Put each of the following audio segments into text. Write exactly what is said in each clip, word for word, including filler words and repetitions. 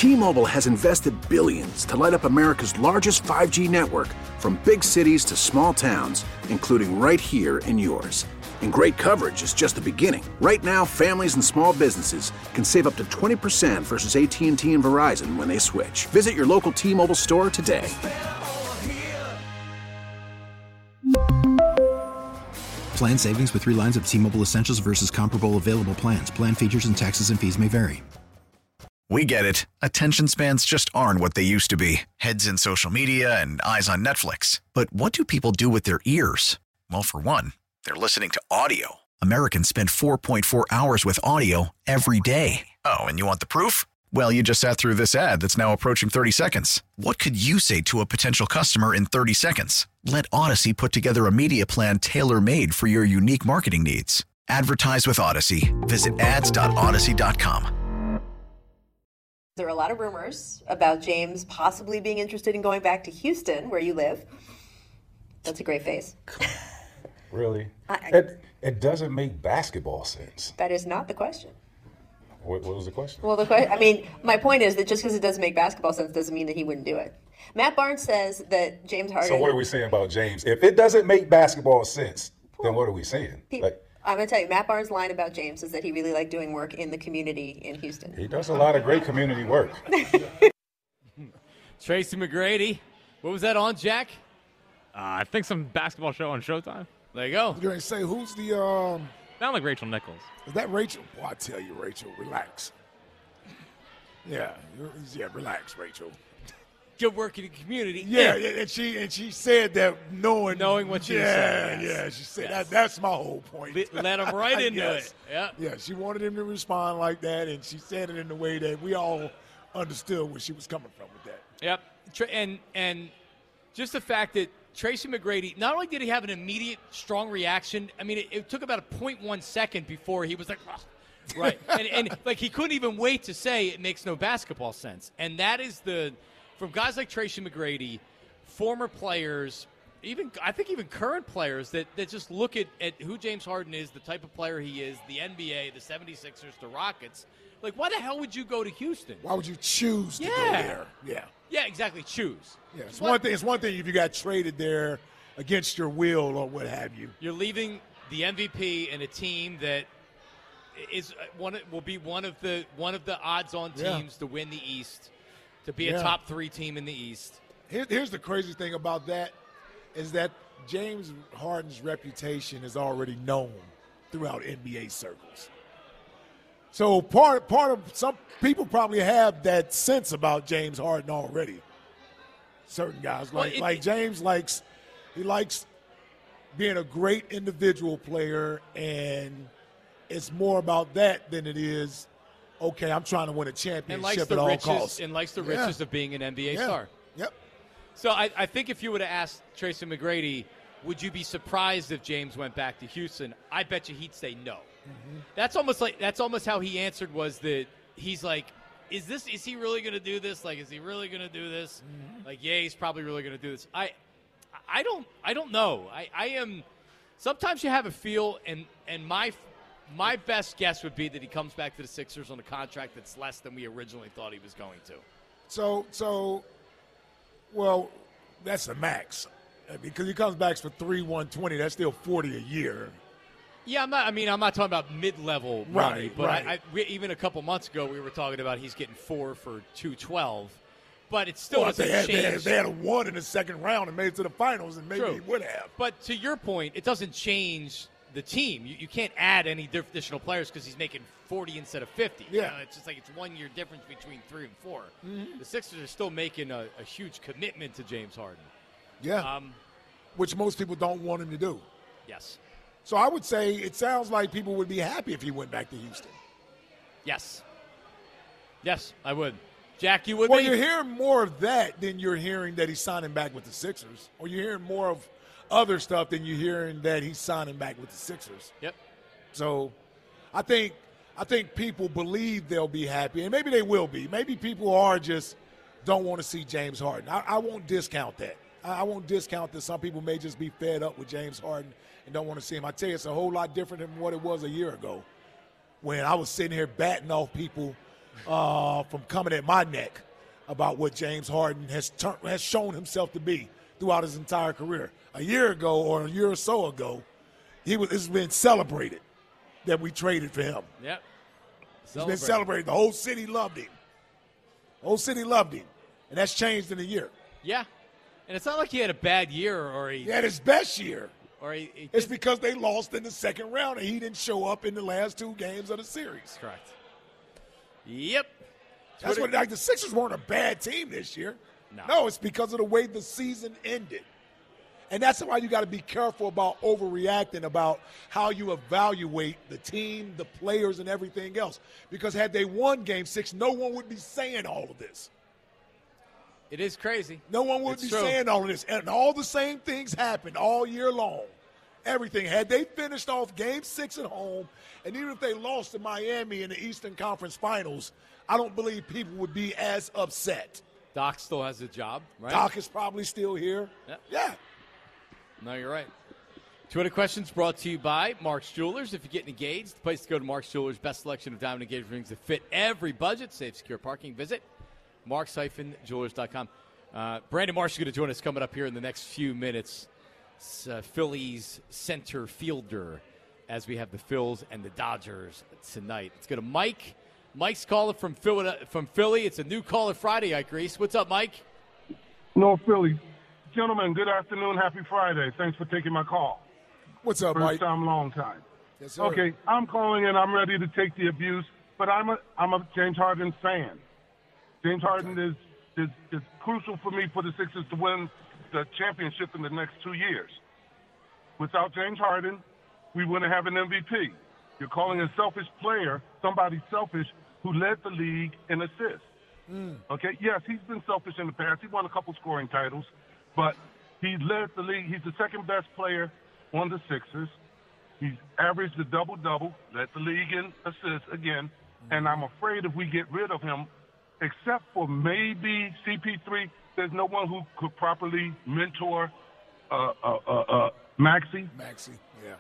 T-Mobile has invested billions to light up America's largest five G network, from big cities to small towns, including right here in yours. And great coverage is just the beginning. Right now, families and small businesses can save up to twenty percent versus A T and T and Verizon when they switch. Visit your local T-Mobile store today. Plan savings with three lines of T-Mobile Essentials versus comparable available plans. Plan features and taxes and fees may vary. We get it. Attention spans just aren't what they used to be. Heads in social media and eyes on Netflix. But what do people do with their ears? Well, for one, they're listening to audio. Americans spend four point four hours with audio every day. Oh, and you want the proof? Well, you just sat through this ad that's now approaching thirty seconds. What could you say to a potential customer in thirty seconds? Let Odyssey put together a media plan tailor-made for your unique marketing needs. Advertise with Odyssey. Visit ads dot odyssey dot com. There are a lot of rumors about James possibly being interested in going back to Houston, where you live. That's a great face. Really? I, it, it doesn't make basketball sense. That is not the question. What, what was the question? Well, the que- I mean, my point is that just because it doesn't make basketball sense doesn't mean that he wouldn't do it. Matt Barnes says that James Harden... So what are we saying about James? If it doesn't make basketball sense, then what are we saying? He, like, I'm going to tell you, Matt Barnes' line about James is that he really liked doing work in the community in Houston. He does a lot of great community work. Tracy McGrady. What was that on, Jack? Uh, I think some basketball show on Showtime. There you go. You're going to say, who's the... Um, Sound like Rachel Nichols. Is that Rachel? Well, I tell you, Rachel, relax. Yeah, yeah, relax, Rachel. Good work in the community. Yeah, yeah, and she and she said that knowing knowing what she yeah, said. Yeah, yeah, she said yes. that. That's my whole point. Let, let him right into yes. it. Yeah, yeah. She wanted him to respond like that, and she said it in a way that we all understood where she was coming from with that. Yep, and and just the fact that Tracy McGrady, not only did he have an immediate strong reaction, I mean, it, it took about a point one second before he was like, oh. Right, and, and like he couldn't even wait to say it makes no basketball sense, and that is the from guys like Tracy McGrady, former players, even I think even current players that, that just look at, at who James Harden is, the type of player he is, the N B A, the seventy-sixers, the Rockets. Like, why the hell would you go to Houston? Why would you choose to yeah. go there? Yeah, yeah, exactly. Choose. Yeah, it's one thing. It's one thing if you got traded there against your will or what have you. You're leaving the M V P and a team that is one will be one of the one of the odds-on teams yeah. to win the East, to be yeah. a top three team in the East. Here, here's the crazy thing about that is that James Harden's reputation is already known throughout N B A circles. So part part of some people probably have that sense about James Harden already. Certain guys like well, it, like James likes he likes being a great individual player, and it's more about that than it is, okay, I'm trying to win a championship at all riches, costs. And likes the yeah. riches of being an N B A yeah. star. Yep. So I, I think if you would have asked Tracy McGrady, would you be surprised if James went back to Houston? I bet you he'd say no. Mm-hmm. That's almost like that's almost how he answered, was that he's like, is this is he really going to do this? Like, is he really going to do this? Mm-hmm. Like, yeah, he's probably really going to do this. I I don't I don't know. I, I am sometimes you have a feel, and and my my best guess would be that he comes back to the Sixers on a contract that's less than we originally thought he was going to. So so well, that's the max. Because he comes back for three one twenty, that's still forty a year. Yeah, I'm not, I mean, I'm not talking about mid-level money, right, but right. I, I, we, even a couple months ago, we were talking about he's getting four for two twelve, but it still well, doesn't they had, change. They had, they had a one in the second round and made it to the finals, and maybe True. he would have. But to your point, it doesn't change the team. You, you can't add any additional players because he's making forty instead of fifty. Yeah. You know, it's just like it's one year difference between three and four. Mm-hmm. The Sixers are still making a, a huge commitment to James Harden. Yeah, um, which most people don't want him to do. Yes. So I would say it sounds like people would be happy if he went back to Houston. Yes. Yes, I would. Jack, you would well, be? Well, you're hearing more of that than you're hearing that he's signing back with the Sixers. Or you're hearing more of other stuff than you're hearing that he's signing back with the Sixers. Yep. So I think I think people believe they'll be happy, and maybe they will be. Maybe people are just don't want to see James Harden. I, I won't discount that. I, I won't discount that some people may just be fed up with James Harden and don't want to see him. I tell you, it's a whole lot different than what it was a year ago when I was sitting here batting off people uh, from coming at my neck about what James Harden has tur- has shown himself to be throughout his entire career. A year ago or a year or so ago, he was it's been celebrated that we traded for him. Yep. It's been celebrated. The whole city loved him. The whole city loved him. And that's changed in a year. Yeah. And it's not like he had a bad year or he He had his best year. or he, he It's did- because they lost in the second round and he didn't show up in the last two games of the series. correct. Yep. That's Twitter- what like the Sixers weren't a bad team this year. No. No, it's because of the way the season ended. And that's why you got to be careful about overreacting about how you evaluate the team, the players, and everything else. Because had they won Game Six, no one would be saying all of this. It is crazy. No one would It's be true. saying all of this. And all the same things happened all year long. Everything. Had they finished off Game Six at home, and even if they lost to Miami in the Eastern Conference Finals, I don't believe people would be as upset. Doc still has a job, right? Doc is probably still here. Yeah. Yeah. No, you're right. Twitter questions brought to you by Mark's Jewelers. If you're getting engaged, the place to go to Mark's Jewelers. Best selection of diamond engagement rings that fit every budget. Safe, secure parking. Visit marks jewelers dot com. Uh, Brandon Marsh is going to join us coming up here in the next few minutes. It's, uh, Phillies center fielder as we have the Phils and the Dodgers tonight. Let's go to Mike. Mike's calling from Philly. From Philly. It's a new caller Friday, Ike Reese. What's up, Mike? North Philly. Gentlemen, good afternoon. Happy Friday. Thanks for taking my call. What's up, First Mike? time, long time. Yes, sir. Okay, I'm calling in. I'm ready to take the abuse, but I'm a I'm a James Harden fan. James Harden is, is is crucial for me for the Sixers to win the championship in the next two years. Without James Harden, we wouldn't have an M V P. You're calling a selfish player somebody selfish who led the league in assists. Mm. Okay, yes, he's been selfish in the past. He won a couple scoring titles, but he led the league. He's the second best player on the Sixers. He's averaged a double-double, led the league in assists again, mm-hmm. and I'm afraid if we get rid of him, except for maybe C P three, there's no one who could properly mentor uh, uh, uh, uh, Maxey. Maxey, yeah.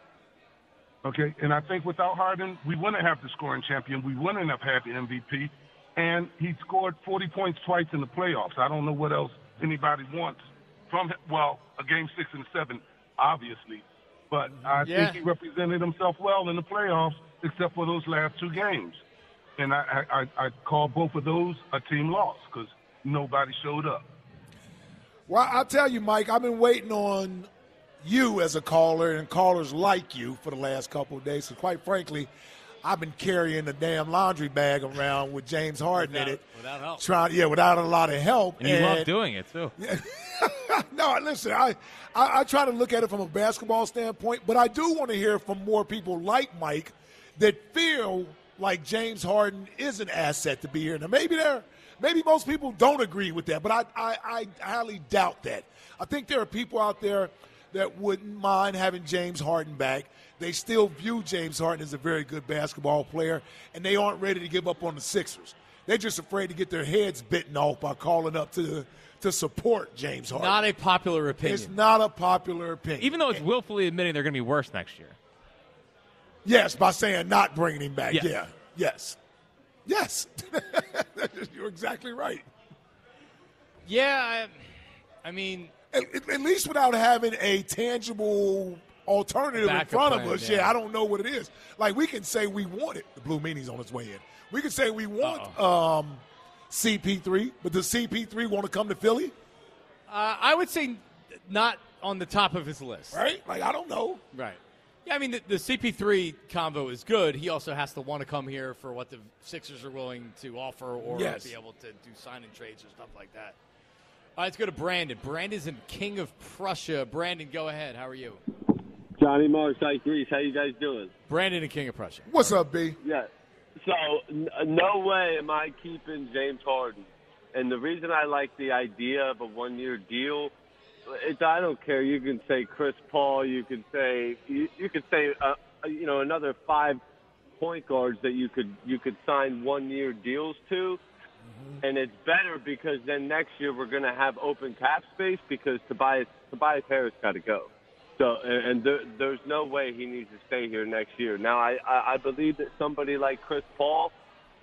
Okay, and I think without Harden, we wouldn't have the scoring champion. We wouldn't have had the M V P. And he scored forty points twice in the playoffs. I don't know what else anybody wants from him. Well, a game six and seven, obviously. But I Yeah. think he represented himself well in the playoffs, except for those last two games. And I, I, I call both of those a team loss because nobody showed up. Well, I'll tell you, Mike, I've been waiting on you as a caller and callers like you for the last couple of days. And quite frankly, I've been carrying a damn laundry bag around with James Harden Without- in it. without help. Trying, yeah, without a lot of help. And you love doing it, too. No, listen, I, I, I try to look at it from a basketball standpoint, but I do want to hear from more people like Mike that feel like James Harden is an asset to be here. Now, maybe there, maybe most people don't agree with that, but I, I, I highly doubt that. I think there are people out there that wouldn't mind having James Harden back. They still view James Harden as a very good basketball player, and they aren't ready to give up on the Sixers. They're just afraid to get their heads bitten off by calling up to to support James Harden. Not a popular opinion. It's not a popular opinion. Even though it's willfully admitting they're going to be worse next year. Yes, by saying not bringing him back. Yes. Yeah. Yes. Yes. You're exactly right. Yeah, I, I mean, At, at least without having a tangible alternative in Backup front of plan, us. yeah. Yeah. I don't know what it is. Like, we can say we want it. The Blue Meanie's on its way in. We can say we want um, C P three, but does C P three want to come to Philly? uh, I would say not on the top of his list. Right? Like, I don't know. Right. Yeah, I mean, the, the C P three combo is good. He also has to want to come here for what the Sixers are willing to offer or Yes. be able to do signing trades or stuff like that. All right, let's go to Brandon. Brandon's in King of Prussia. Brandon, go ahead. How are you? Johnny Marks, Ike Reese, how you guys doing? Brandon in King of Prussia. What's up, B? Yeah. So, n- no way am I keeping James Harden. And the reason I like the idea of a one-year deal, it's, I don't care. You can say Chris Paul. You can say you, you could say uh, you know another five point guards that you could you could sign one-year deals to. Mm-hmm. And it's better because then next year we're going to have open cap space because Tobias Tobias Harris got to go. So, and, and there, there's no way he needs to stay here next year. Now, I, I, I believe that somebody like Chris Paul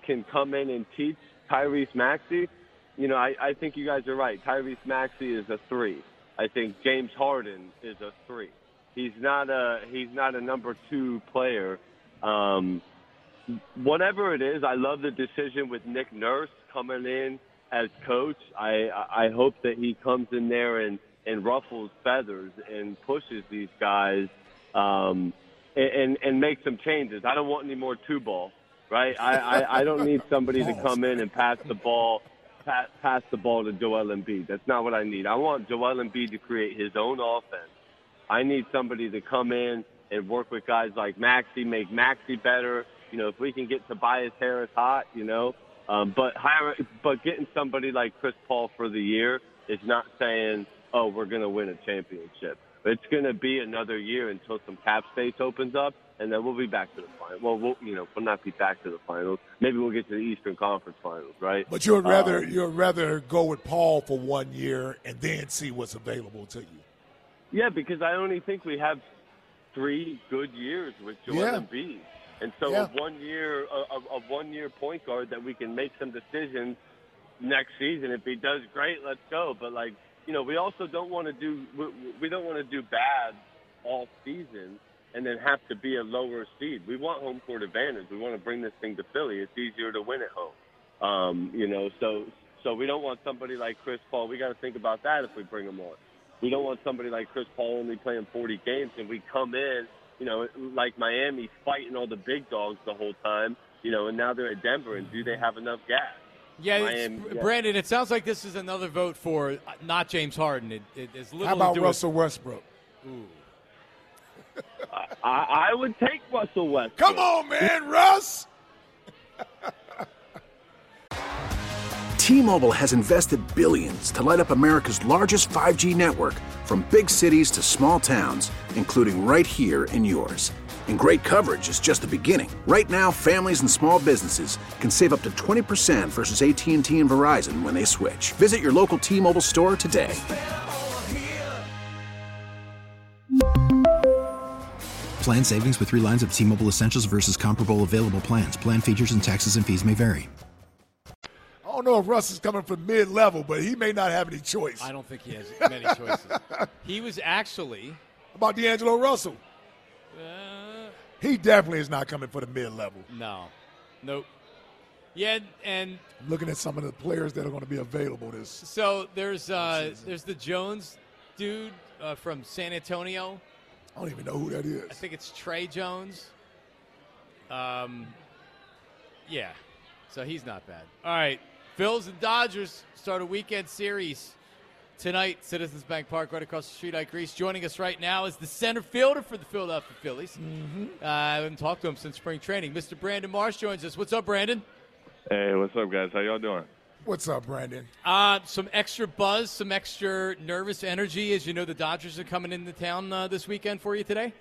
can come in and teach Tyrese Maxey, you know, I, I think you guys are right. Tyrese Maxey is a three. I think James Harden is a three. He's not a he's not a number two player. Um, whatever it is, I love the decision with Nick Nurse coming in as coach. I I hope that he comes in there and, and ruffles feathers and pushes these guys um, and, and and makes some changes. I don't want any more two ball, right? I, I, I don't need somebody to come in and pass the ball. Pass the ball to Joel Embiid. That's not what I need. I want Joel Embiid to create his own offense. I need somebody to come in and work with guys like Maxey, make Maxey better. You know, if we can get Tobias Harris hot, you know. Um, but hire, but getting somebody like Chris Paul for the year is not saying, oh, we're going to win a championship. It's going to be another year until some cap space opens up, and then we'll be back to the final. Well, we'll you know, we'll not be back to the finals. Maybe we'll get to the Eastern Conference Finals, right? But you'd rather um, you'd rather go with Paul for one year and then see what's available to you. Yeah, because I only think we have three good years with Joel Yeah. Embiid, and so Yeah. a one year a, a one year point guard that we can make some decisions next season. If he does great, let's go. But like. You know, we also don't want to do we, we don't want to do bad all season and then have to be a lower seed. We want home court advantage. We want to bring this thing to Philly. It's easier to win at home. Um, you know, so so we don't want somebody like Chris Paul. We got to think about that if we bring him on. We don't want somebody like Chris Paul only playing forty games and we come in, you know, like Miami fighting all the big dogs the whole time. You know, and now they're at Denver, and do they have enough gas? Yeah, Miami, it's, yeah. Brandon, it sounds like this is another vote for uh, not James Harden. It, it, it's little How about to do Russell Westbrook? With, ooh. I, I would take Russell Westbrook. Come on, man, Russ. T-Mobile has invested billions to light up America's largest five G network, from big cities to small towns, including right here in yours. And great coverage is just the beginning. Right now, families and small businesses can save up to twenty percent versus A T and T and Verizon when they switch. Visit your local T-Mobile store today. Plan savings with three lines of T-Mobile Essentials versus comparable available plans. Plan features and taxes and fees may vary. I don't know if Russ is coming from mid-level, but he may not have any choice. I don't think he has many choices. He was actually How about D'Angelo Russell? uh, He definitely is not coming for the mid-level. no, nope. Yeah, and Looking at some of the players that are going to be available this. so there's uh, there's the Jones dude uh, from San Antonio. I don't even know who that is. I think it's Trey Jones. Um, yeah, so he's not bad. All right, Phils and Dodgers start a weekend series tonight, Citizens Bank Park, right across the street. Ike Reese joining us right now is the center fielder for the Philadelphia Phillies. Mm-hmm. Uh, I haven't talked to him since spring training. Mister Brandon Marsh joins us. What's up, Brandon? Hey, what's up, guys? How y'all doing? What's up, Brandon? Uh, some extra buzz, some extra nervous energy, as you know the Dodgers are coming into town uh, this weekend for you today?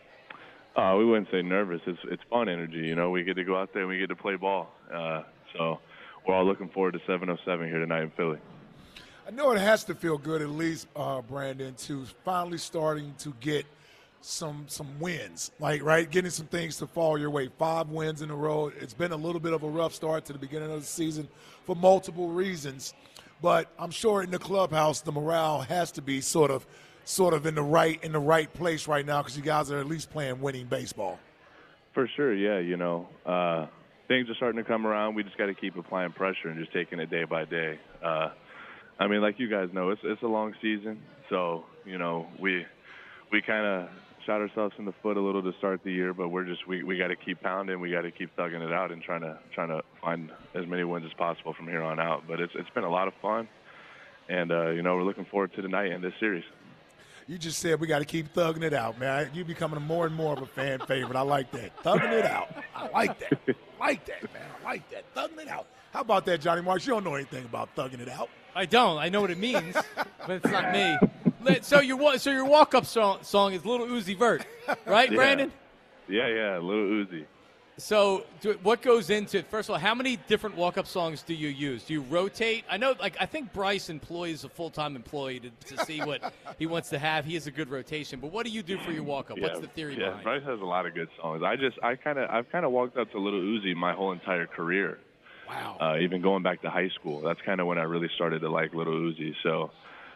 Uh, we wouldn't say nervous. It's it's fun energy. You know, we get to go out there and we get to play ball. Uh, so we're all looking forward to seven oh seven here tonight in Philly. I know it has to feel good, at least, uh, Brandon, to finally starting to get some some wins, like, right, getting some things to fall your way. Five wins in a row. It's been a little bit of a rough start to the beginning of the season for multiple reasons, but I'm sure in the clubhouse the morale has to be sort of sort of in the right in the right place right now because you guys are at least playing winning baseball. For sure, yeah. You know, uh, things are starting to come around. We just got to keep applying pressure and just taking it day by day. Uh, I mean, like you guys know, it's it's a long season, so you know we we kind of shot ourselves in the foot a little to start the year, but we're just we, we got to keep pounding, we got to keep thugging it out and trying to trying to find as many wins as possible from here on out. But it's it's been a lot of fun, and uh, you know we're looking forward to tonight and this series. You just said we got to keep thugging it out, man. You're becoming more and more of a fan favorite. I like that. Thugging it out. I like that. I like that, man. I like that. Thugging it out. How about that, Johnny Marks? You don't know anything about thugging it out. I don't. I know what it means, but it's not me. So your so your walk-up song, song is Little Uzi Vert, right, Yeah. Brandon? Yeah, yeah, Little Uzi. So do, what goes into – first of all, how many different walk-up songs do you use? Do you rotate? I know – like I think Bryce employs a full-time employee to, to see what he wants to have. He has a good rotation. But what do you do for your walk-up? Yeah, What's the theory yeah, behind it? Bryce has a lot of good songs. I just, I kind of, I've kind of walked up to Little Uzi my whole entire career. Wow. Uh, even going back to high school, that's kind of when I really started to like Little Uzi. So,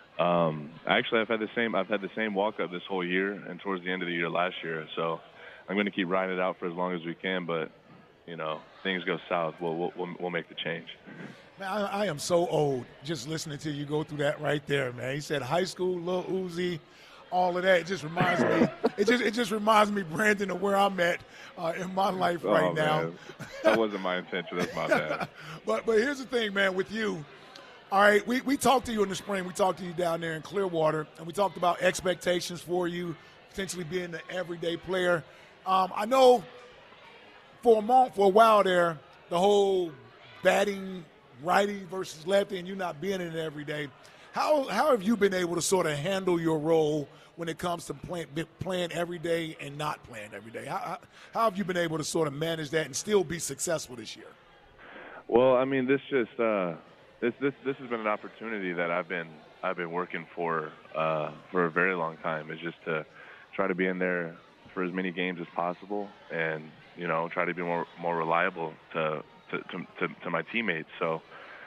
um, actually, I've had the same I've had the same walk up this whole year and towards the end of the year last year. So, I'm going to keep riding it out for as long as we can. But, you know, things go south, we'll we'll, we'll make the change. Man, I, I am so old just listening to you go through that right there, man. He said high school, Lil Uzi, all of that. It just reminds me. It just it just reminds me, Brandon, of where I'm at uh, in my life Oh, right now. man. That wasn't my intention. That's my bad. but but here's the thing, man. With you, all right, we we talked to you in the spring. We talked to you down there in Clearwater, and we talked about expectations for you, potentially being the everyday player. Um, I know for a month, for a while there, the whole batting righty versus lefty, and you not being in it every day. How how have you been able to sort of handle your role when it comes to playing playing every day and not playing every day? How, how how have you been able to sort of manage that and still be successful this year? Well, I mean, this just uh, this this this has been an opportunity that I've been I've been working for uh, for a very long time. Is just to try to be in there for as many games as possible, and you know, try to be more more reliable to to to, to, to my teammates. So.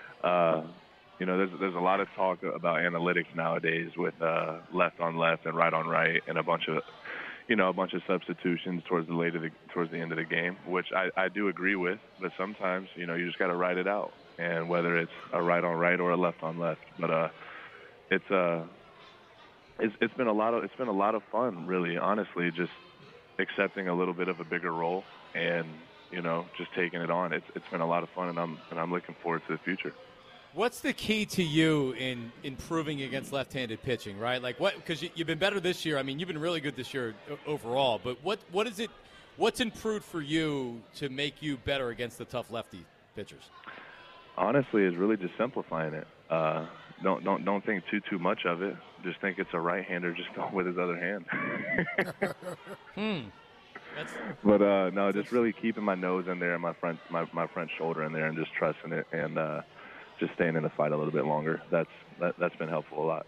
Uh, You know, there's there's a lot of talk about analytics nowadays with uh, left on left and right on right, and a bunch of, you know, a bunch of substitutions towards the late of the towards the end of the game, which I, I do agree with. But sometimes, you know, you just got to write it out, and whether it's a right on right or a left on left. But uh, it's uh, it's it's been a lot of it's been a lot of fun, really, honestly, just accepting a little bit of a bigger role and you know just taking it on. It's it's been a lot of fun, and I'm and I'm looking forward to the future. What's the key to you in improving against left-handed pitching, right? Like what? Because you, you've been better this year. I mean, you've been really good this year overall. But what what is it? What's improved for you to make you better against the tough lefty pitchers? Honestly, it's really just simplifying it. Uh, don't don't don't think too too much of it. Just think it's a right-hander just going with his other hand. hmm. That's, but uh, no, just really keeping my nose in there and my front my, my front shoulder in there and just trusting it and. Uh, just staying in the fight a little bit longer. That's that, that's been helpful a lot.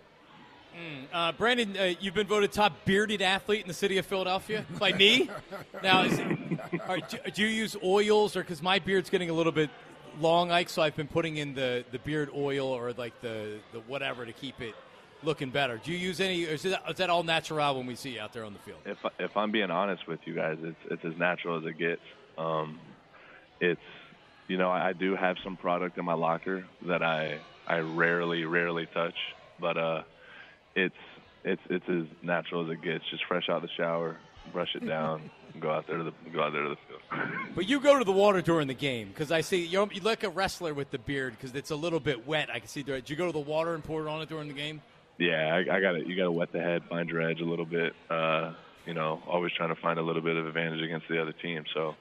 Mm. Uh, Brandon, uh, you've been voted top bearded athlete in the city of Philadelphia by me. Now, is it, are, do, do you use oils, or because my beard's getting a little bit long, Ike, so I've been putting in the, the beard oil or like the, the whatever to keep it looking better. Do you use any, or is that, is that all natural when we see you out there on the field? If if I'm being honest with you guys, it's it's as natural as it gets. Um, it's You know, I do have some product in my locker that I I rarely, rarely touch, but uh, it's it's it's as natural as it gets. Just fresh out of the shower, brush it down, and go out there to the go out there to the field. But you go to the water during the game because I see you're, you're like a wrestler with the beard because it's a little bit wet. I can see. Did you go to the water and pour it on it during the game? Yeah, I, I got it. You got to wet the head, find your edge a little bit. Uh, you know, always trying to find a little bit of advantage against the other team. So.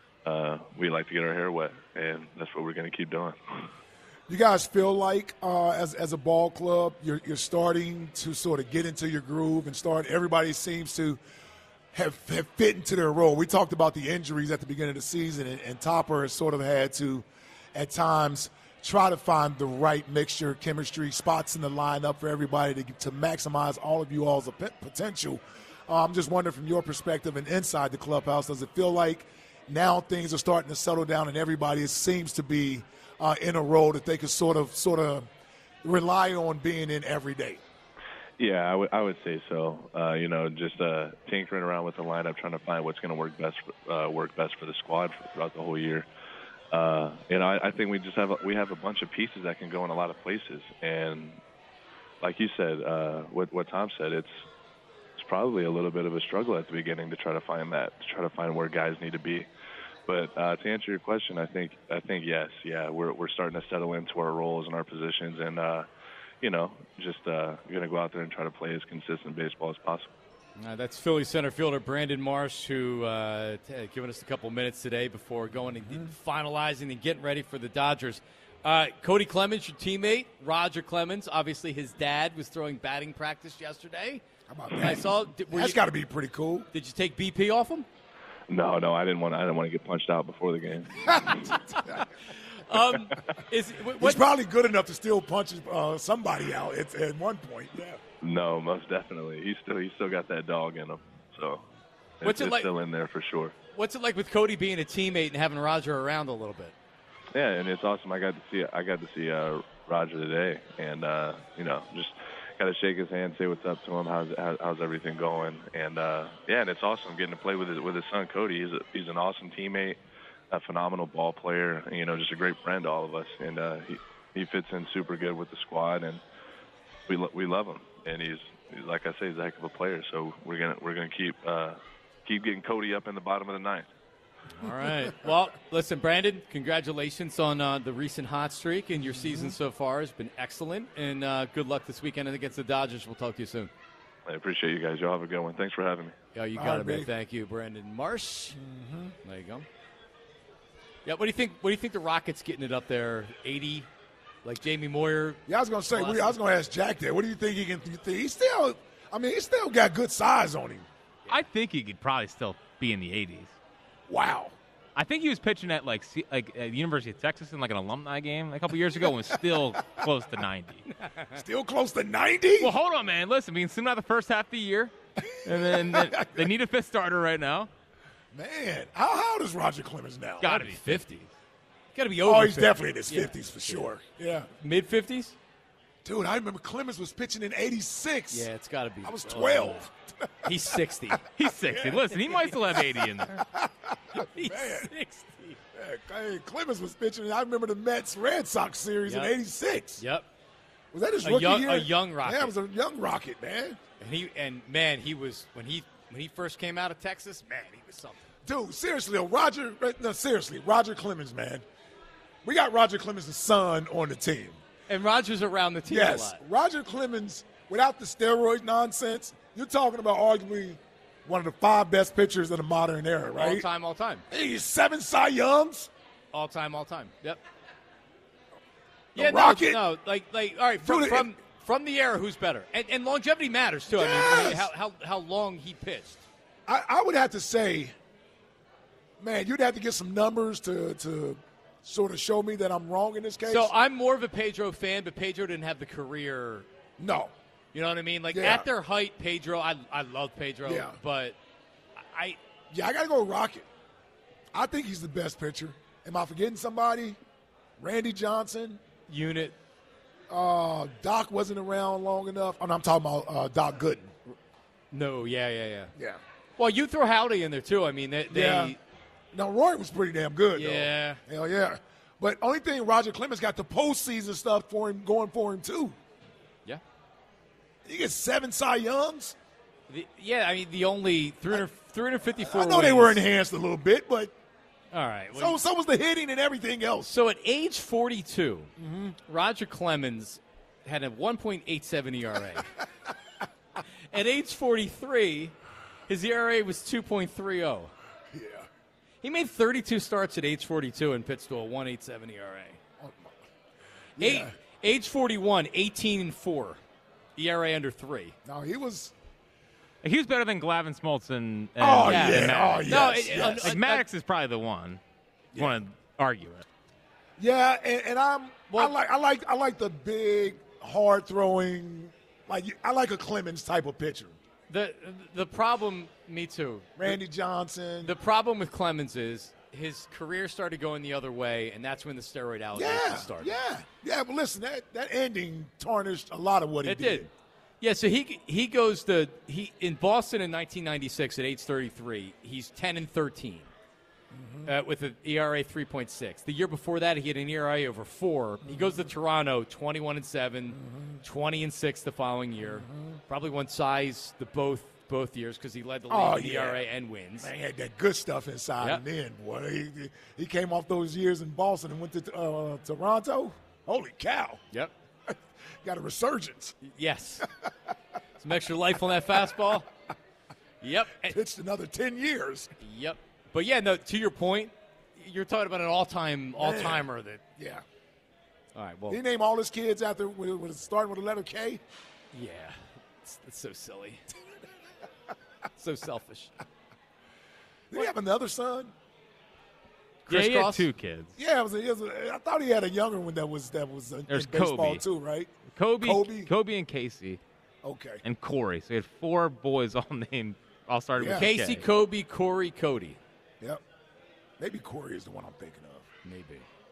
Uh, we like to get our hair wet, and that's what we're going to keep doing. You guys feel like, uh, as as a ball club, you're you're starting to sort of get into your groove and start. Everybody seems to have, have fit into their role. We talked about the injuries at the beginning of the season, and, and Topper has sort of had to, at times, try to find the right mixture, chemistry, spots in the lineup for everybody to to maximize all of you all's potential. Uh, I'm just wondering, from your perspective and inside the clubhouse, does it feel like now things are starting to settle down and everybody seems to be uh, in a role that they can sort of sort of rely on being in every day? Yeah, I would I would say so. Uh, you know, just uh, tinkering around with the lineup, trying to find what's going to work best for, uh, work best for the squad throughout the whole year. Uh, you know, I, I think we just have a, we have a bunch of pieces that can go in a lot of places, and like you said, uh, what what Tom said, it's it's probably a little bit of a struggle at the beginning to try to find that, to try to find where guys need to be. But uh, to answer your question, I think I think yes, yeah, we're we're starting to settle into our roles and our positions, and uh, you know, just uh, going to go out there and try to play as consistent baseball as possible. Uh, that's Philly center fielder Brandon Marsh, who uh, t- given us a couple minutes today before going and mm-hmm. finalizing and getting ready for the Dodgers. Uh, Cody Clemens, your teammate, Roger Clemens, obviously his dad was throwing batting practice yesterday. How about that? I saw. Did, That's got to be pretty cool. Did you take B P off him? No, no, I didn't want. I didn't want to get punched out before the game. um, is what, He's probably good enough to still punch uh, somebody out at, at one point. Yeah. No, most definitely. He's still he's still got that dog in him. So what's it's, it like, it's still in there for sure. What's it like with Cody being a teammate and having Roger around a little bit? yeah, and it's awesome. I got to see I got to see uh, Roger today, and uh, you know, just got to shake his hand, say what's up to him. How's how, how's everything going? And uh, yeah, and it's awesome getting to play with his with his son Cody. He's a, he's an awesome teammate, a phenomenal ball player. You know, just a great friend to all of us, and uh, he he fits in super good with the squad, and we lo- we love him. And he's, he's like I say, he's a heck of a player. So we're gonna we're gonna keep uh, keep getting Cody up in the bottom of the ninth. All right. Well, listen, Brandon, congratulations on uh, the recent hot streak, and your season so far has been excellent. And uh, good luck this weekend against the Dodgers. We'll talk to you soon. I appreciate you guys. Y'all have a good one. Thanks for having me. Yeah, you got it, man. Thank you, Brandon Marsh. Mm-hmm. There you go. Yeah, what do you think? What do you think the Rockets getting it up there? eighty, like Jamie Moyer. Yeah, I was gonna say. What, I was gonna ask Jack there. What do you think he can? You think he still? I mean, he still got good size on him. I think he could probably still be in the eighties. Wow. I think he was pitching at like like at the University of Texas in like an alumni game a couple years ago and was still close to ninety. Still close to ninety? Well, hold on, man. Listen, we can assume out the first half of the year, and then they, they need a fifth starter right now. Man, how, how old is Roger Clemens now? Got to be fifty. Got to be over. Oh, he's fifty. definitely in his Yeah. fifties for sure. Yeah. Mid fifties? Dude, I remember Clemens was pitching in eighty-six. Yeah, it's got to be. I was twelve. He's sixty. He's sixty. Listen, he might still have eighty in there. He's Man. sixty. Yeah, hey, Clemens was pitching. I remember the Mets Red Sox series Yep. in eighty-six. Yep. Was that his A rookie young- year? a young Rocket. Yeah, it was a young Rocket, man. And he and man, he was when he when he first came out of Texas, man, he was something. Dude, seriously, though, Roger, no, seriously, Roger Clemens, man. We got Roger Clemens' son on the team. And Roger's around the team yes, a lot. Roger Clemens, without the steroid nonsense, you're talking about arguably one of the five best pitchers of the modern era, right? All time, all time. He's seven Cy Youngs. All time, all time. Yep. The yeah, Rocket. no, no, like, like, all right, from Dude, from, from the era, who's better? And, and longevity matters too. I mean, I mean, Yes. how, how how long he pitched. I, I would have to say, man, you'd have to get some numbers to to sort of show me that I'm wrong in this case. So I'm more of a Pedro fan, but Pedro didn't have the career. No. You know what I mean? Like Yeah. at their height, Pedro, I I love Pedro, Yeah. but I Yeah, I got to go Rocket. I think he's the best pitcher. Am I forgetting somebody? Randy Johnson. unit. Uh, Doc wasn't around long enough. Oh, no, I'm talking about uh, Doc Gooden. No, yeah, yeah, yeah. Yeah. Well, you throw Howdy in there too. I mean, they, they Yeah. Now, Roy was pretty damn good, Yeah. though. Hell yeah. But only thing, Roger Clemens got the postseason stuff for him, going for him, too. yeah. He gets seven Cy Youngs. The, yeah, I mean, the only three hundred, three fifty-four I know they wins. were enhanced a little bit, but All right. so, so was the hitting and everything else. So at age forty-two, Roger Clemens had a one point eight seven E R A. At age forty-three, his E R A was two point three oh. Yeah. He made thirty-two starts at age forty-two and pitched to a one point eight seven E R A. Eight, Yeah. age forty-one, eighteen and four. E R A under three. No, he was. He was better than Glavin Smoltz and, and Oh, and yeah. Maddox. Oh, yes. No, it- yes. Like Maddox is probably the one. Yeah. Want to argue it? Yeah, and, and I'm I Well- like I like I like the big, hard throwing, like I like a Clemens type of pitcher. The the problem, me too. Randy Johnson. The problem with Clemens is his career started going the other way, and that's when the steroid allegations yeah, started. yeah, yeah. But listen, that, that ending tarnished a lot of what he It did. Yeah, so he he goes to he in Boston in nineteen ninety-six at age thirty-three. He's ten and thirteen uh, with an E R A three point six. The year before that, he had an E R A over four. He goes to Toronto, twenty-one and seven, twenty and six the following year. Probably won size the both both years because he led the league Oh, in yeah. E R A and wins. Man, he had that good stuff inside Yep. him then, boy. He, he came off those years in Boston and went to uh, Toronto. Holy cow. Yep. Got a resurgence. Yes. Some extra life on that fastball. Yep. And- Pitched another ten years. Yep. But yeah, no. To your point, you're talking about an all-time all-timer. That Yeah. all right. Well, He named all his kids after, with, with starting with the letter K. yeah, it's, it's so silly, so selfish. Did he have another son? Yeah, he had Crisscross? two kids. Yeah, it was a, it was a, I thought he had a younger one that was that was in, There's in baseball Kobe. too, right? Kobe, Kobe. Kobe, and Casey, Okay. and Corey. So he had four boys all named, all started Yeah. with Casey, K. Kobe, Corey, Cody. Yep. Maybe Corey is the one I'm thinking of. Maybe.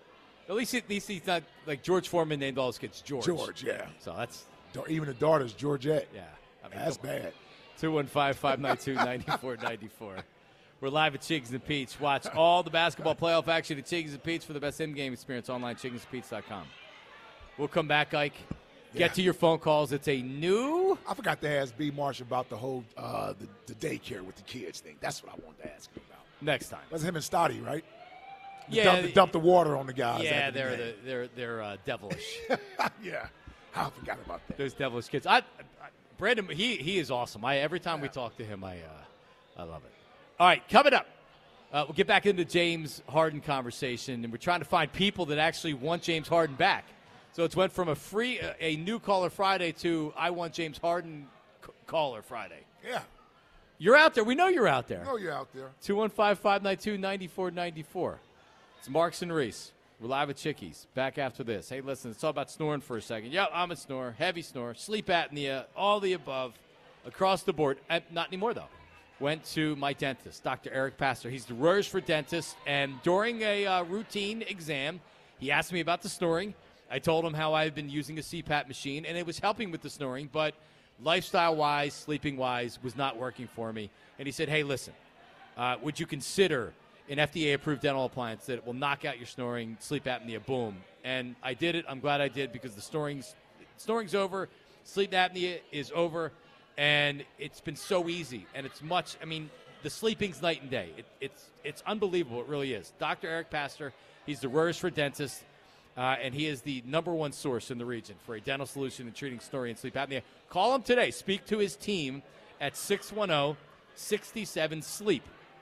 At least, at least he's not like George Foreman named all his kids George. George, yeah. So that's even the daughter's Georgette. Yeah, I mean, that's bad. two one five, five nine two, nine four nine four. We're live at Chickens and Pete's. Watch all the basketball playoff action at Chickens and Pete's for the best in-game experience online. chickens and pete's dot com. We'll come back, Ike. Get Yeah. to your phone calls. It's a new. I forgot to ask B. Marsh about the whole uh, the, the daycare with the kids thing. That's what I wanted to ask him about. Next time. That's him and Stotty, right? Yeah, dump, the- dump the water on the guys. Yeah, after they're the the, game. they're they're uh, devilish. yeah, I forgot about that. Those devilish kids. I, I Brandon, he he is awesome. I every time we talk to him, I uh, I love it. All right, coming up, uh, we'll get back into James Harden conversation, and we're trying to find people that actually want James Harden back. So it's went from a free a new caller Friday to I want James Harden c- caller Friday. Yeah. You're out there. We know you're out there. I know you're out there. two one five, five nine two, nine four nine four. It's Marks and Reese. We're live at Chickies. Back after this. Hey, listen, it's all about snoring for a second. Yeah, I'm a snorer. Heavy snore. Sleep apnea. All the above. Across the board. Uh, not anymore, though. Went to my dentist, Doctor Eric Pastor. He's the Royersford dentist. And during a uh, routine exam, he asked me about the snoring. I told him how I've been using a C PAP machine, and it was helping with the snoring, but lifestyle-wise, sleeping-wise, was not working for me. And he said, hey, listen, uh, would you consider an F D A-approved dental appliance that will knock out your snoring, sleep apnea, boom. And I did it. I'm glad I did because the snoring's, snoring's over, sleep apnea is over, and it's been so easy. And it's much, I mean, the sleeping's night and day. It, it's it's unbelievable. It really is. Doctor Eric Pastor, he's the Royersford dentist, uh, and he is the number one source in the region for a dental solution in treating snoring and sleep apnea. Call him today. Speak to his team at six one zero, six seven, sleep.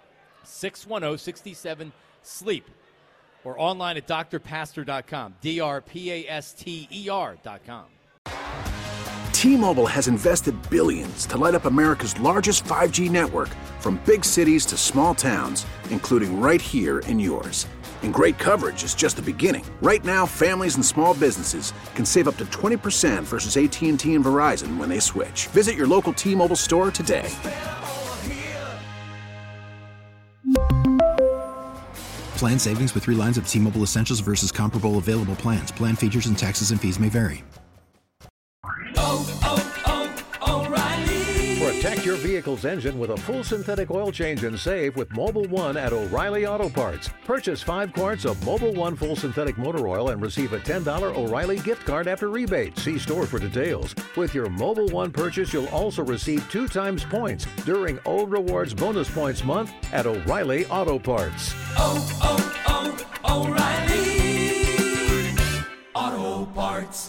six one zero, six seven, sleep. Or online at d r pastor dot com. D R P A S T E R dot com. T-Mobile has invested billions to light up America's largest five G network, from big cities to small towns, including right here in yours. And great coverage is just the beginning. Right now, families and small businesses can save up to twenty percent versus A T and T and Verizon when they switch. Visit your local T-Mobile store today. Plan savings with three lines of T-Mobile Essentials versus comparable available plans. Plan features and taxes and fees may vary. Protect your vehicle's engine with a full synthetic oil change and save with Mobile One at O'Reilly Auto Parts. Purchase five quarts of Mobile One full synthetic motor oil and receive a ten dollars O'Reilly gift card after rebate. See store for details. With your Mobile One purchase, you'll also receive two times points during O Rewards Bonus Points Month at O'Reilly Auto Parts. Oh, oh, oh, O'Reilly Auto Parts.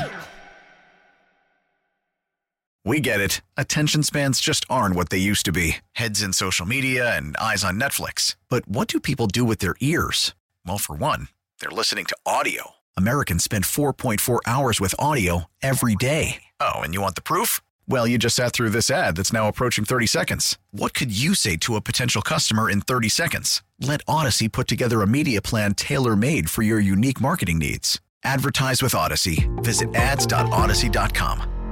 We get it. Attention spans just aren't what they used to be. Heads in social media and eyes on Netflix. But what do people do with their ears? Well, for one, they're listening to audio. Americans spend four point four hours with audio every day. Oh, and you want the proof? Well, you just sat through this ad that's now approaching thirty seconds. What could you say to a potential customer in thirty seconds? Let Odyssey put together a media plan tailor-made for your unique marketing needs. Advertise with Odyssey. Visit ads dot odyssey dot com.